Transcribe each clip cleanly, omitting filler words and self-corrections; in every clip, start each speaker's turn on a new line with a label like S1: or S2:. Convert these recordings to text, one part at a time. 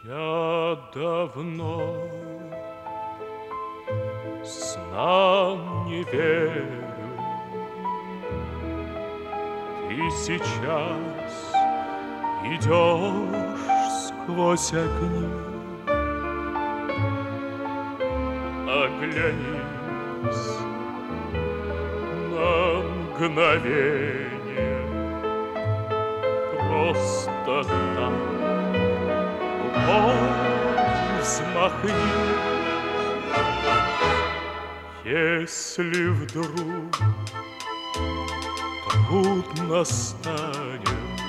S1: Я давно снам не верю, ты сейчас идешь сквозь огни. Оглянись на мгновение, просто так рукой взмахни. Если вдруг трудно станет,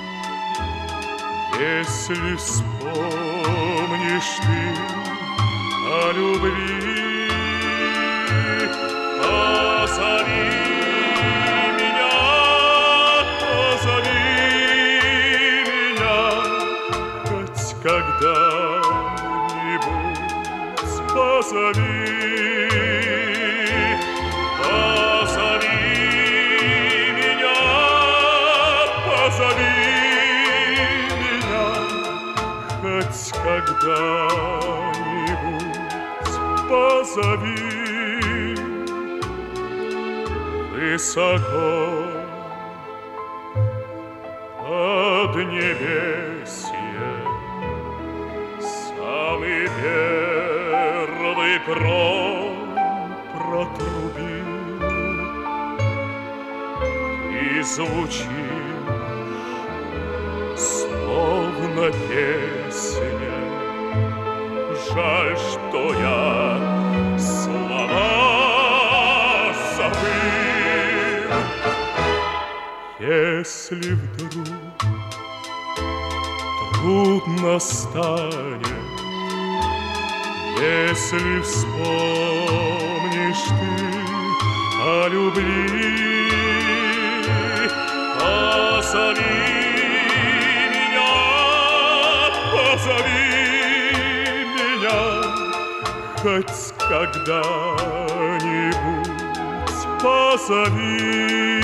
S1: если вспомнишь ты о любви, позови меня, хоть когда-нибудь позови. Хоть когда-нибудь позови. Высоко поднебесье самый первый гром протрубил, и звучишь словно песня. Жаль, что я слова забыл. Если вдруг трудно станет, если вспомнишь ты о любви, позови. Позови меня, хоть когда-нибудь позови.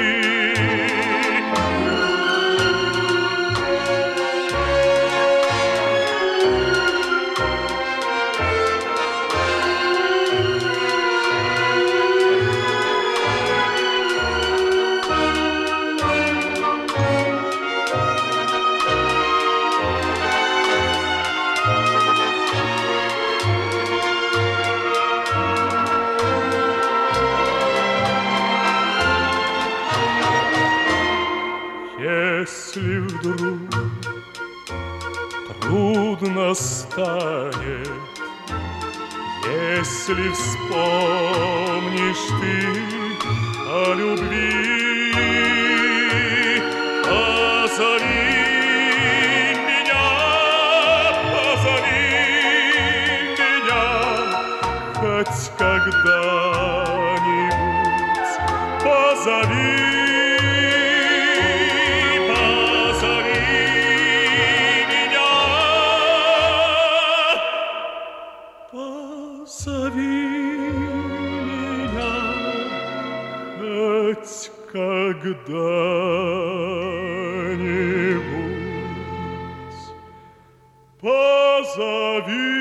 S1: Если вдруг трудно станет, если вспомнишь ты о любви, позови меня, хоть когда-нибудь позови. Позови меня, хоть когда-нибудь позови.